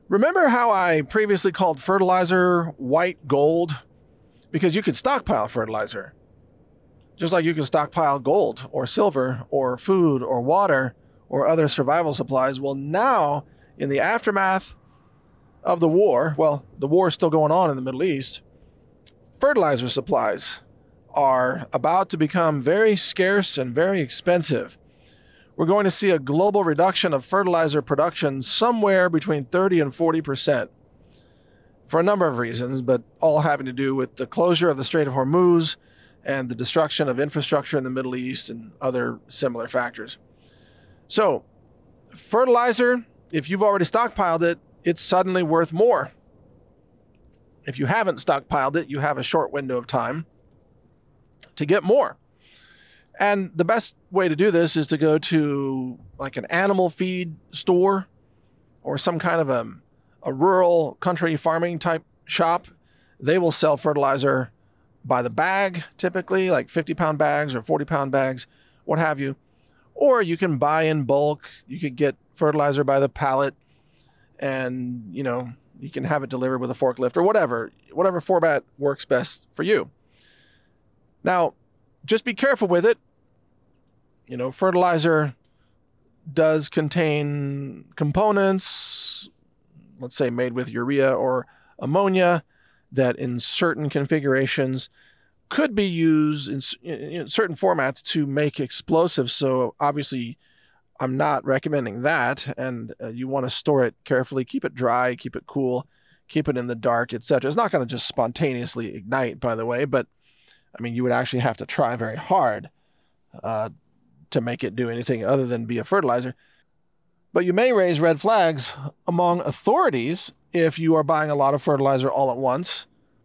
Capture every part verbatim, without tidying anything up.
Remember how I previously called fertilizer white gold? Because you could stockpile fertilizer, just like you can stockpile gold or silver or food or water or other survival supplies. Well, now in the aftermath of the war, well, the war is still going on in the Middle East, fertilizer supplies are about to become very scarce and very expensive. We're going to see a global reduction of fertilizer production somewhere between thirty and forty percent for a number of reasons, but all having to do with the closure of the Strait of Hormuz and the destruction of infrastructure in the Middle East and other similar factors. So, fertilizer, if you've already stockpiled it, it's suddenly worth more. If you haven't stockpiled it, you have a short window of time to get more. And the best way to do this is to go to like an animal feed store or some kind of a, a rural country farming type shop. They will sell fertilizer by the bag, typically like fifty pound bags or forty pound bags, what have you. Or you can buy in bulk. You could get fertilizer by the pallet and, you know, you can have it delivered with a forklift or whatever, whatever format works best for you. Now, just be careful with it. You know, fertilizer does contain components, let's say made with urea or ammonia, that in certain configurations could be used in, in certain formats to make explosives. So obviously, I'm not recommending that. And uh, you want to store it carefully, keep it dry, keep it cool, keep it in the dark, et cetera. It's not going to just spontaneously ignite, by the way, but I mean, you would actually have to try very hard uh, to make it do anything other than be a fertilizer. But you may raise red flags among authorities if you are buying a lot of fertilizer all at once,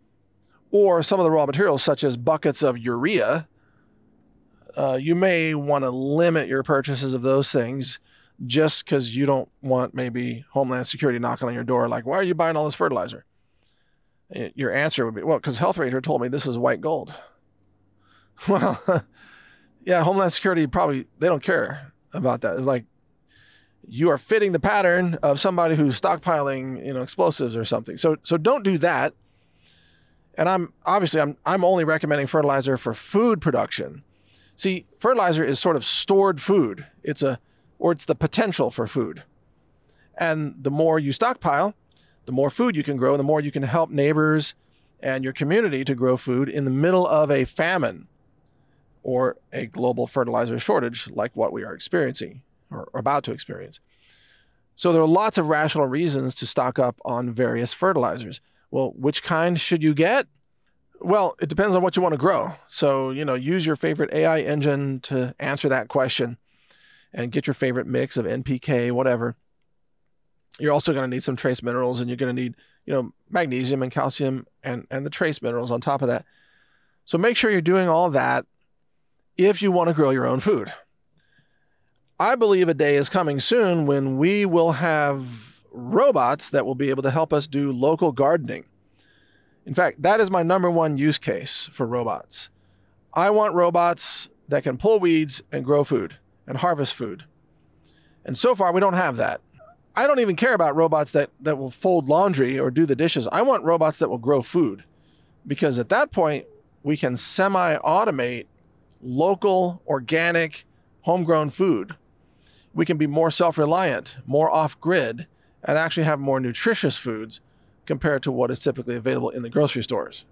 or some of the raw materials such as buckets of urea. Uh, you may want to limit your purchases of those things just because you don't want maybe Homeland Security knocking on your door like, why are you buying all this fertilizer? Your answer would be, well, because Health Ranger told me this is white gold. Well, yeah, Homeland Security probably, they don't care about that. It's like you are fitting the pattern of somebody who's stockpiling, you know, explosives or something. So so don't do that. And I'm obviously I'm I'm only recommending fertilizer for food production. See, fertilizer is sort of stored food. It's a or it's the potential for food. And the more you stockpile, the more food you can grow, the more you can help neighbors and your community to grow food in the middle of a famine or a global fertilizer shortage like what we are experiencing or about to experience. So there are lots of rational reasons to stock up on various fertilizers. Well, which kind should you get? Well, it depends on what you want to grow. So, you know, use your favorite A I engine to answer that question and get your favorite mix of N P K, whatever. You're also going to need some trace minerals, and you're going to need, you know, magnesium and calcium and, and the trace minerals on top of that. So make sure you're doing all that if you want to grow your own food. I believe a day is coming soon when we will have robots that will be able to help us do local gardening. In fact, that is my number one use case for robots. I want robots that can pull weeds and grow food and harvest food. And so far, we don't have that. I don't even care about robots that, that will fold laundry or do the dishes. I want robots that will grow food, because at that point, we can semi-automate local, organic, homegrown food. We can be more self-reliant, more off-grid, and actually have more nutritious foods compared to what is typically available in the grocery stores.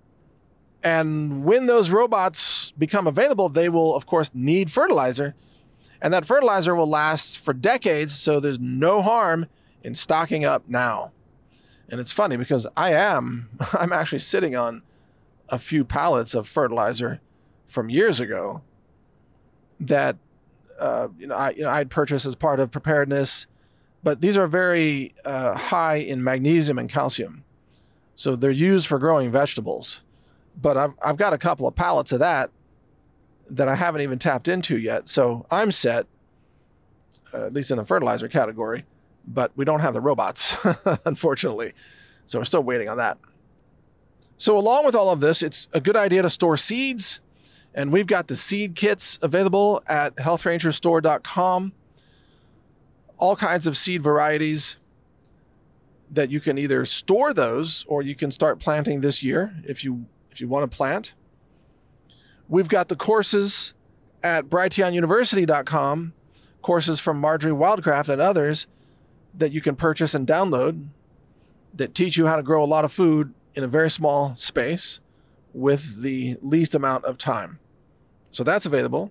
And when those robots become available, they will, of course, need fertilizer. And that fertilizer will last for decades, so there's no harm in stocking up now. And it's funny because I am, I'm actually sitting on a few pallets of fertilizer from years ago that uh, you know, I, you know, I'd purchased as part of preparedness, but these are very uh, high in magnesium and calcium. So they're used for growing vegetables. But I've, I've got a couple of pallets of that that I haven't even tapped into yet. So I'm set, uh, at least in the fertilizer category, but we don't have the robots, unfortunately. So we're still waiting on that. So along with all of this, it's a good idea to store seeds. And we've got the seed kits available at health ranger store dot com. All kinds of seed varieties that you can either store those or you can start planting this year if you if you want to plant. We've got the courses at brighteon university dot com, courses from Marjorie Wildcraft and others that you can purchase and download that teach you how to grow a lot of food in a very small space with the least amount of time. So that's available.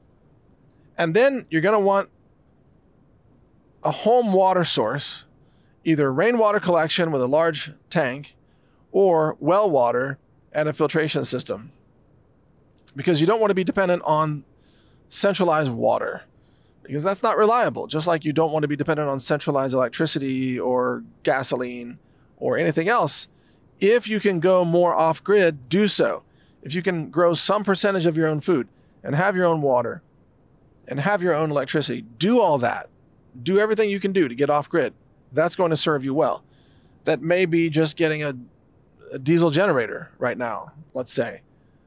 And then you're going to want a home water source, either rainwater collection with a large tank or well water and a filtration system, because you don't want to be dependent on centralized water, because that's not reliable, just like you don't want to be dependent on centralized electricity or gasoline or anything else. If you can go more off-grid, do so. If you can grow some percentage of your own food and have your own water and have your own electricity, do all that. Do everything you can do to get off-grid. That's going to serve you well. That may be just getting a, a diesel generator right now, let's say,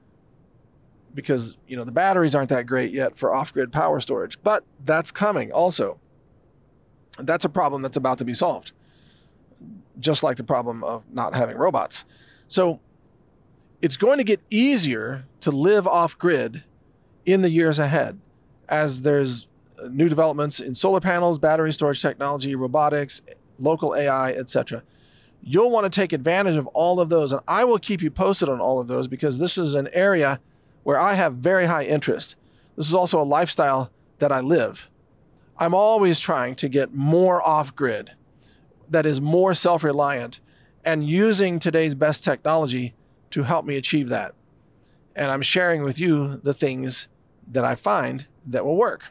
because, you know, the batteries aren't that great yet for off-grid power storage, but that's coming also. That's a problem that's about to be solved, just like the problem of not having robots. So it's going to get easier to live off-grid in the years ahead as there's new developments in solar panels, battery storage technology, robotics, local A I, et cetera. You'll want to take advantage of all of those, and I will keep you posted on all of those because this is an area where I have very high interest. This is also a lifestyle that I live. I'm always trying to get more off-grid, that is more self-reliant, and using today's best technology to help me achieve that. And I'm sharing with you the things that I find that will work.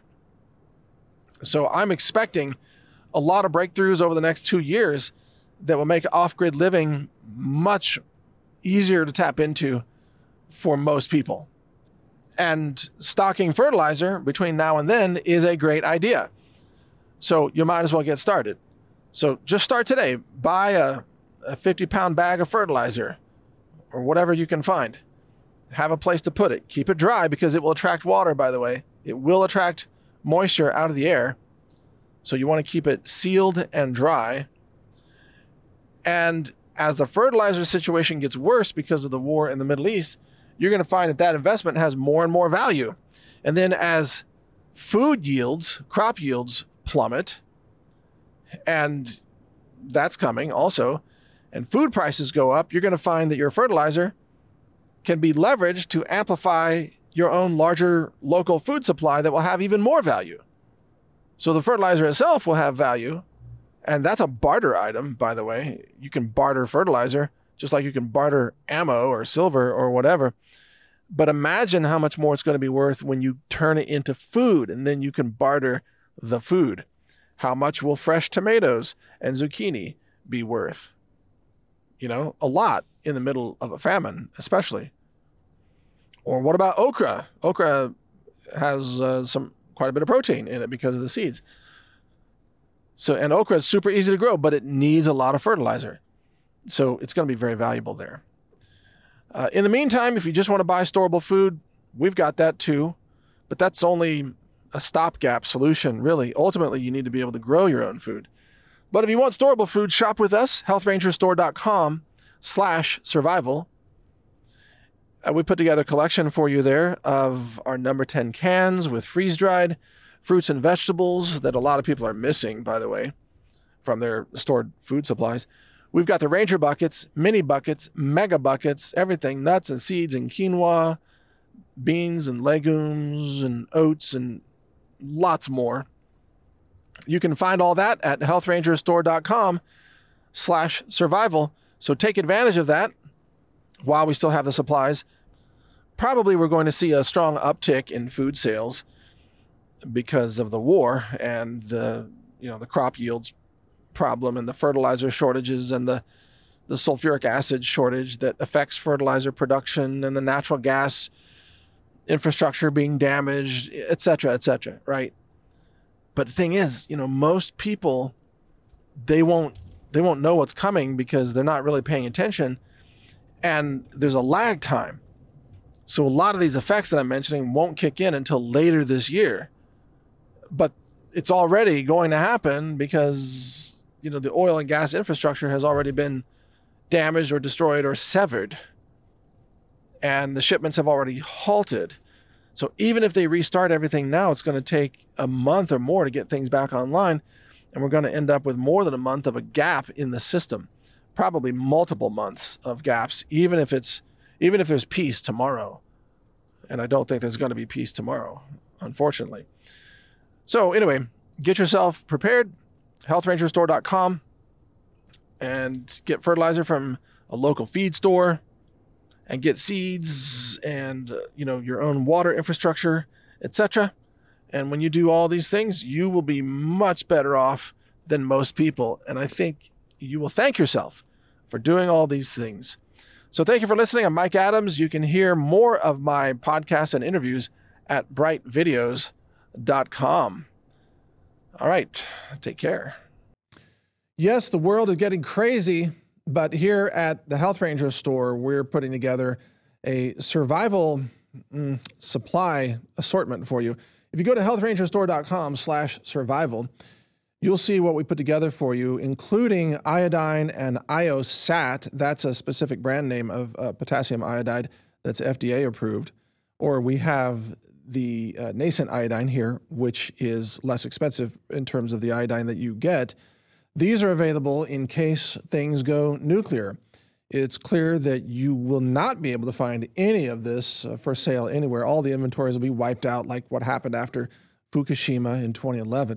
So I'm expecting a lot of breakthroughs over the next two years that will make off-grid living much easier to tap into for most people. And stocking fertilizer between now and then is a great idea. So you might as well get started. So just start today. Buy a, a fifty pound bag of fertilizer or whatever you can find. Have a place to put it. Keep it dry because it will attract water, by the way. It will attract moisture out of the air. So you want to keep it sealed and dry. And as the fertilizer situation gets worse because of the war in the Middle East, you're going to find that that investment has more and more value. And then as food yields, crop yields plummet, and that's coming also, and food prices go up, you're going to find that your fertilizer can be leveraged to amplify your own larger local food supply that will have even more value. So the fertilizer itself will have value, and that's a barter item, by the way. You can barter fertilizer, just like you can barter ammo or silver or whatever. But imagine how much more it's going to be worth when you turn it into food, and then you can barter the food. How much will fresh tomatoes and zucchini be worth? You know, a lot in the middle of a famine, especially. Or what about okra? Okra has uh, some quite a bit of protein in it because of the seeds. So, and okra is super easy to grow, but it needs a lot of fertilizer. So it's going to be very valuable there. Uh, in the meantime, if you just want to buy storable food, we've got that too. But that's only a stopgap solution, really. Ultimately, you need to be able to grow your own food. But if you want storable food, shop with us, health ranger store dot com slash survival. Uh, we put together a collection for you there of our number ten cans with freeze-dried fruits and vegetables that a lot of people are missing, by the way, from their stored food supplies. We've got the Ranger buckets, mini buckets, mega buckets, everything, nuts and seeds and quinoa, beans and legumes and oats and lots more. You can find all that at health ranger store dot com slash survival. So take advantage of that while we still have the supplies. Probably we're going to see a strong uptick in food sales because of the war and the, you know, the crop yields problem and the fertilizer shortages and the, the sulfuric acid shortage that affects fertilizer production and the natural gas infrastructure being damaged, et cetera, et cetera, right? But the thing is, you know, most people, they won't, they won't know what's coming because they're not really paying attention. And there's a lag time. So a lot of these effects that I'm mentioning won't kick in until later this year. But it's already going to happen because you know, the oil and gas infrastructure has already been damaged or destroyed or severed, and the shipments have already halted. So even if they restart everything now, it's going to take a month or more to get things back online, and we're going to end up with more than a month of a gap in the system, probably multiple months of gaps, even if it's even if there's peace tomorrow. And I don't think there's going to be peace tomorrow, unfortunately. So anyway, get yourself prepared, health ranger store dot com, and get fertilizer from a local feed store, and get seeds and, uh, you know, your own water infrastructure, et cetera. And when you do all these things, you will be much better off than most people. And I think you will thank yourself for doing all these things. So thank you for listening. I'm Mike Adams. You can hear more of my podcasts and interviews at bright videos dot com. All right, take care. Yes, the world is getting crazy, but here at the Health Ranger store, we're putting together a survival mm, supply assortment for you. If you go to health ranger store dot com slash survival, you'll see what we put together for you, including iodine and IoSat. That's a specific brand name of uh, potassium iodide that's F D A approved. Or we have the uh, nascent iodine here, which is less expensive in terms of the iodine that you get. These are available in case things go nuclear. It's clear that you will not be able to find any of this uh, for sale anywhere. All the inventories will be wiped out, like what happened after Fukushima in twenty eleven.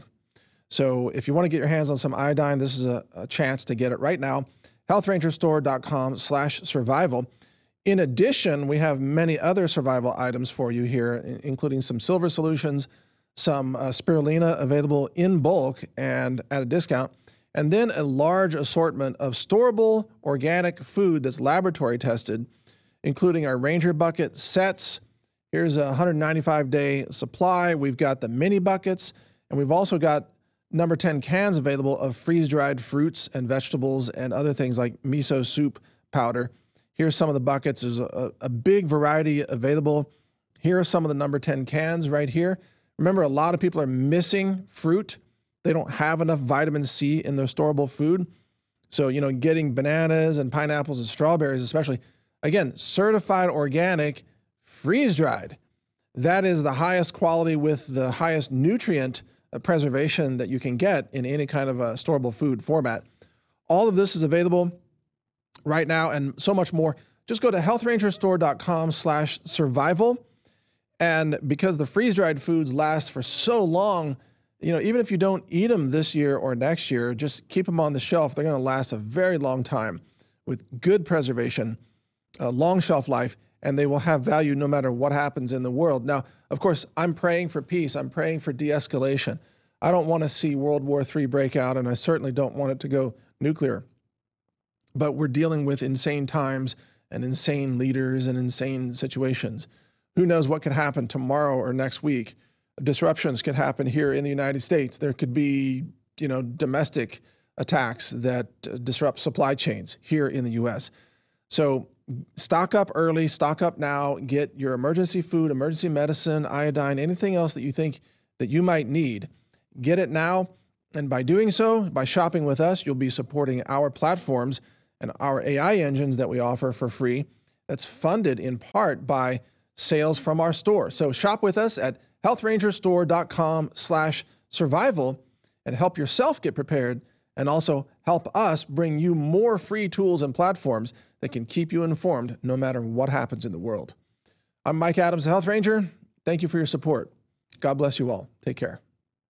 So if you want to get your hands on some iodine, this is a, a chance to get it right now. health ranger store dot com slash survival. In addition, we have many other survival items for you here, including some silver solutions, some uh, spirulina available in bulk and at a discount, and then a large assortment of storable organic food that's laboratory tested, including our Ranger Bucket sets. Here's a one hundred ninety-five day supply. We've got the mini buckets, and we've also got number ten cans available of freeze-dried fruits and vegetables and other things like miso soup powder. Here's some of the buckets. There's a, a big variety available. Here are some of the number ten cans right here. Remember, a lot of people are missing fruit. They don't have enough vitamin C in their storable food. So, you know, getting bananas and pineapples and strawberries especially, again, certified organic, freeze-dried. That is the highest quality with the highest nutrient preservation that you can get in any kind of a storable food format. All of this is available right now and so much more. Just go to health ranger store dot com slash survival. And because the freeze-dried foods last for so long, you know, even if you don't eat them this year or next year, just keep them on the shelf. They're going to last a very long time with good preservation, a long shelf life, and they will have value no matter what happens in the world. Now, of course, I'm praying for peace. I'm praying for de-escalation. I don't want to see World War Three break out, and I certainly don't want it to go nuclear. But we're dealing with insane times and insane leaders and insane situations. Who knows what could happen tomorrow or next week? Disruptions could happen here in the United States. There could be, you know, domestic attacks that uh, disrupt supply chains here in the U S. So stock up early, stock up now, get your emergency food, emergency medicine, iodine, anything else that you think that you might need. Get it now. And by doing so, by shopping with us, you'll be supporting our platforms and our A I engines that we offer for free. That's funded in part by sales from our store. So shop with us at health ranger store dot com slash survival and help yourself get prepared, and also help us bring you more free tools and platforms that can keep you informed no matter what happens in the world. I'm Mike Adams, the Health Ranger. Thank you for your support. God bless you all. Take care.